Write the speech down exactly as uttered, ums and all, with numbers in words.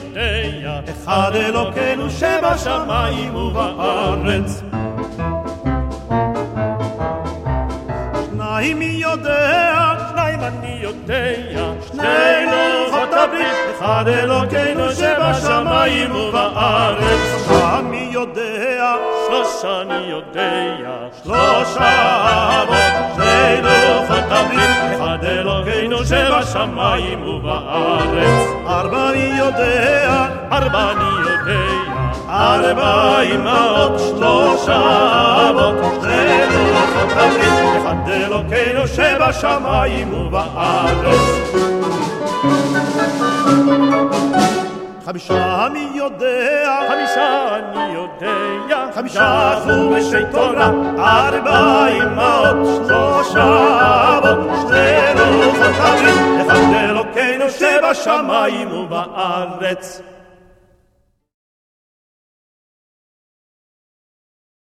יודע, אחד אלוקינו שבשמיים ובארץ. שניים מי יודע, שניים אני יודע, שני לוחות הברית, אחד אלוקינו שבשמיים ובארץ. שלושה מי יודע, שלושה אני יודע, שלושה אבות, שני לוחות הברית, אחד אלוקינו שבשמיים ובארץ. ארבע מי יודע, ארבע אני יודע, ארבע אמהות, שלושה אבות, שני לוחות הברית, אחד אלוקינו שבשמיים ובארץ. חמישה מי יודע, חמישה אני יודע, חמישה חומשי תורה, ארבע אמהות, שלושה אבות, שני לוחות הברית, אחד אלוקינו שבשמיים ובארץ.